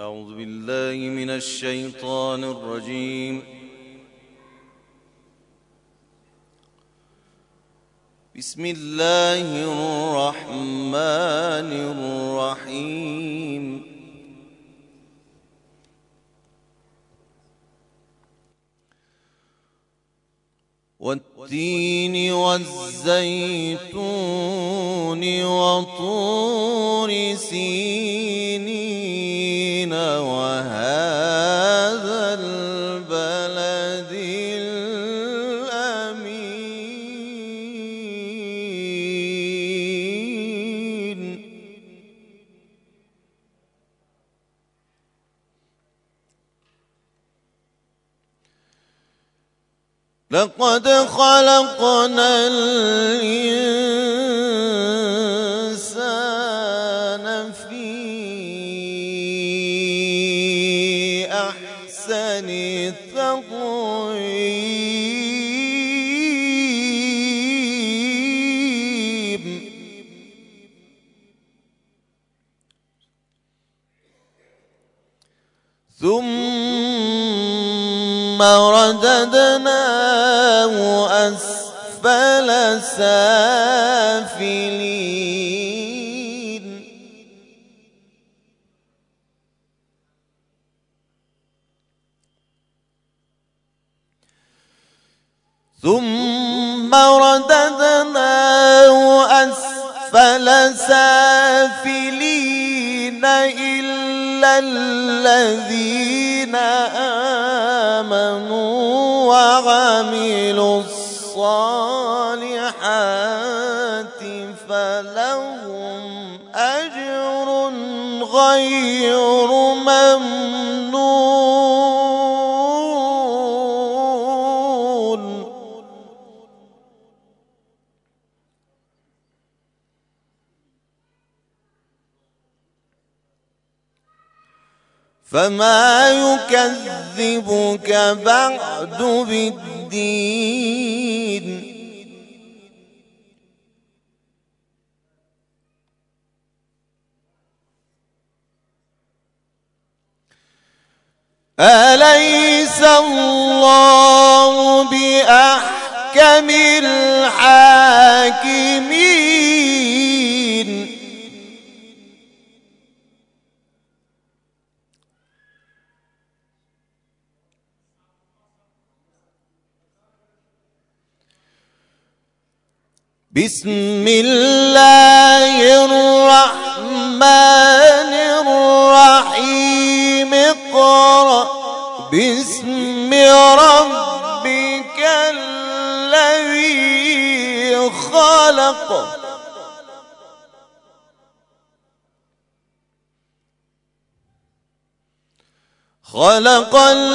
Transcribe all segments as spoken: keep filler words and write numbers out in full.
أعوذ بالله من الشيطان الرجيم. بسم الله الرحمن الرحيم. والتين والزيتون وطور سينين وهذا البلد الأمين. لقد خلقنا الإنسان في أحسن تقويم. ثم رددناه أسفل سافلين. ثم رددناه أسفل سافلين إلا الذين آمنوا وعملوا الصالحات فلهم أجر غير ممنون. فما يكذبك بعد بالدين. أليس الله بأحكم الحاكمين. بسم الله الرحمن الرحيم. اقرأ باسم ربك الذي خلق. خلق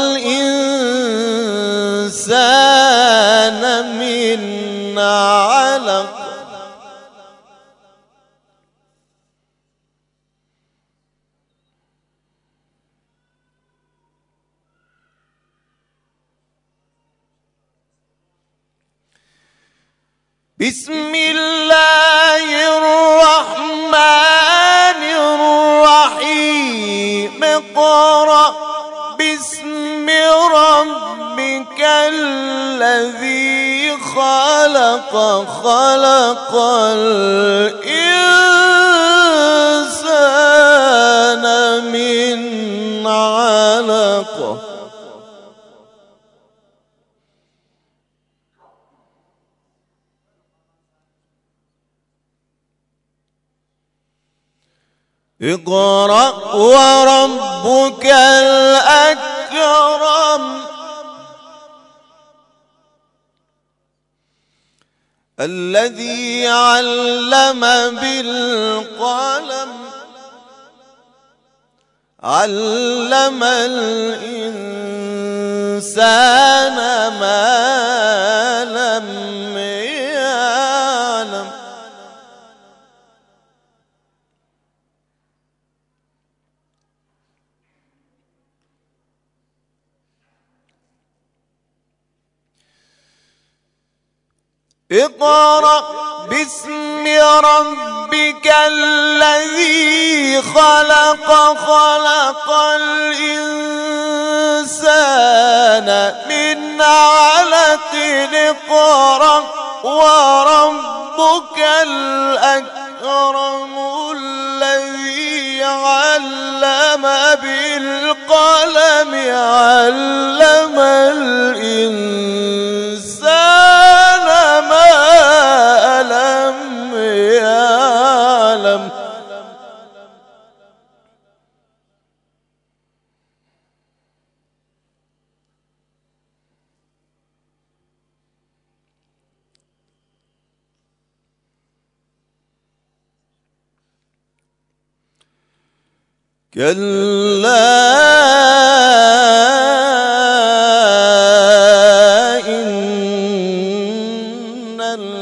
الإنسان من علق. بسم الله الرحمن الرحيم. اقرأ باسم ربك الذي خلق. خلق الإنسان من علق. اقرأ وربك الأكرم الذي علم بالقلم. علم الإنسان ما لم يعلم. اقرأ باسم ربك الذي خلق خلق الإنسان من علق اقرأ وربك الأكرم الذي علم بالقلم علم الإنسان ما لم يعلم. كلا إن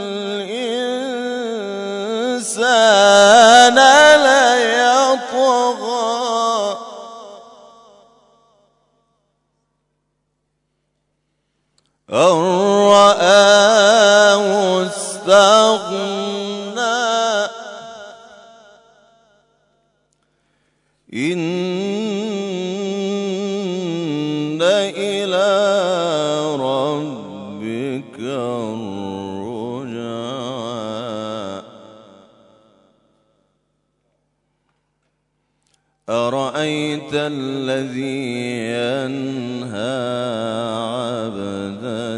الإنسان ليطغى أن رآه استغنى إن إلى ربك الرجعى أرأيت الذي ينهى عبدا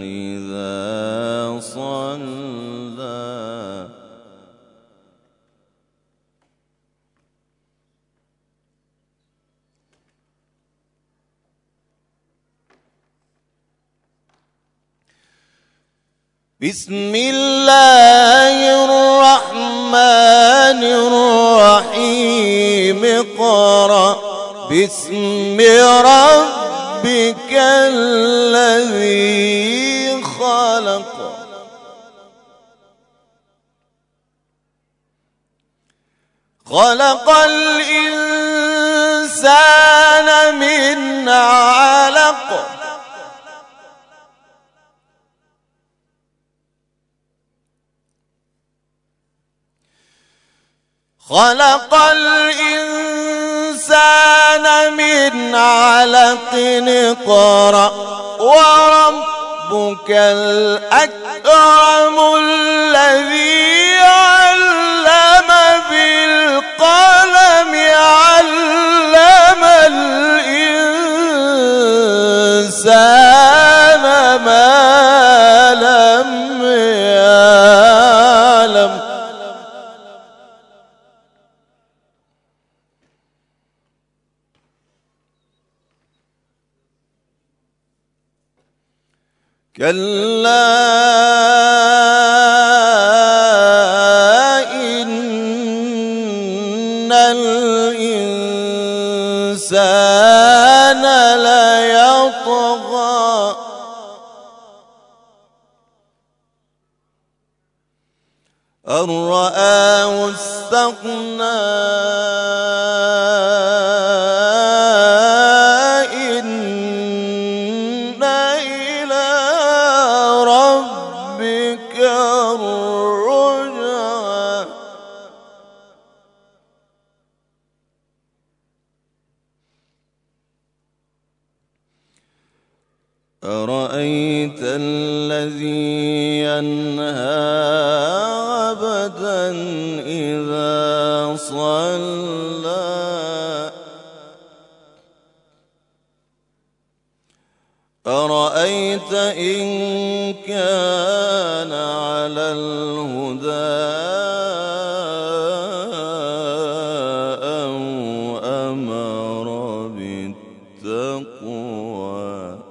إذا صلى بسم الله الرحمن الرحيم اقرأ باسم ربك الذي خلق خلق الإنسان من علق خلق الإنسان من علق اقرأ وربك الأكرم الذي علم بالقلم علم الإنسان ما لم يعلم. كلا إن الإنسان ليطغى أن رآه استغنى أرأيت الذي ينهى عبدا إذا صلى أرأيت إن كان على الهدى أو أمر بالتقوى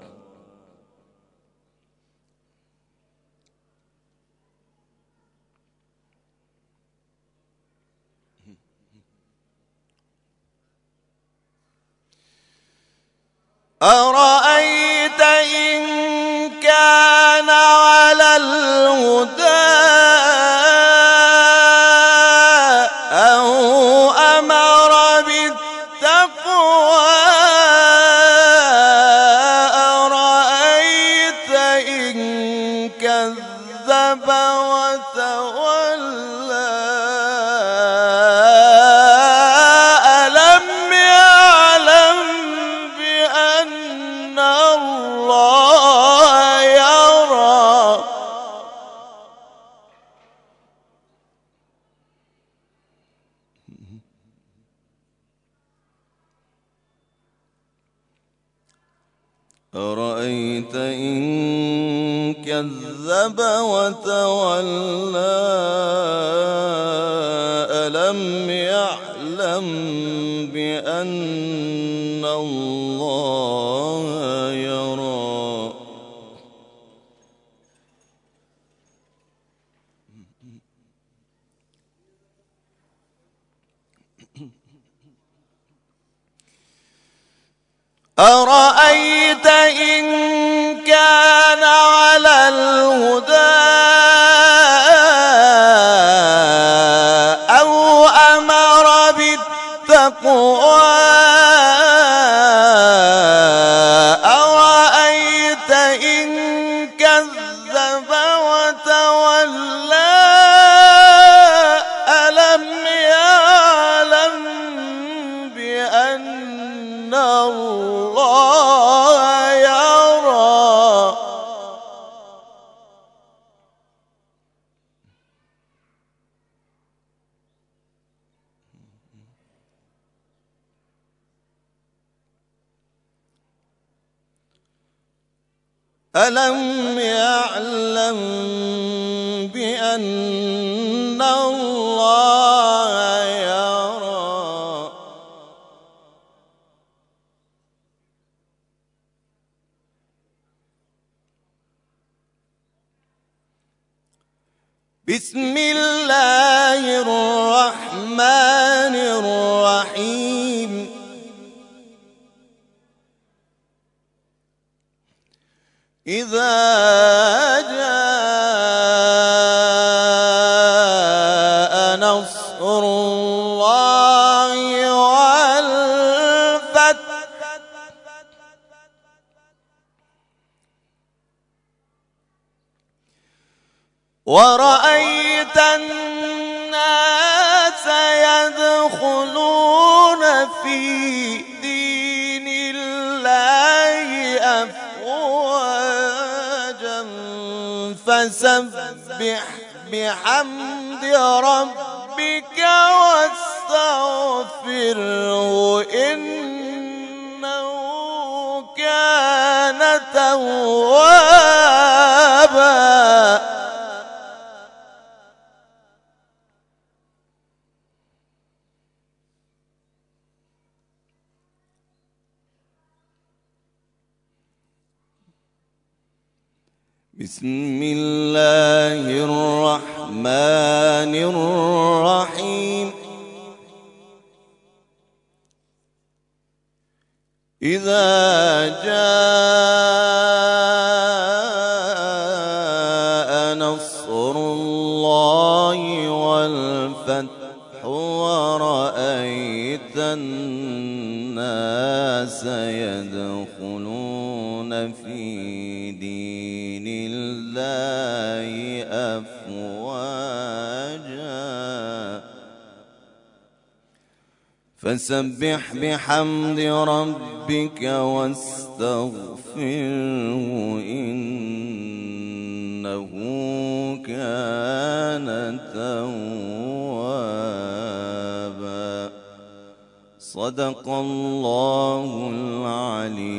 أرأيت إن كان على الهدى أو أمر بالتقوى أرأيت إن كذب أرأيت إن كذب وتولى ألم يعلم بأن الله يرى أرأيت إن كان على الهدى أو أمر بالتقوى أرأيت إن كذب وتولى ألم يعلم بأن الله يرى ألم يعلم بأن الله يرى بسم الله الرحمن الرحيم إذا جاء نصر الله والفتح ورأيت الناس يدخلون في دين الله أفواجا فسبح بحمد ربك واستغفره إنه كان توابا بسم الله الرحمن الرحيم إذا جاء نصر الله والفتح ورأيت الناس يدخلون في دين الله أفواجا فسبح بحمد ربك واستغفره إنه كان توابا صدق الله العلي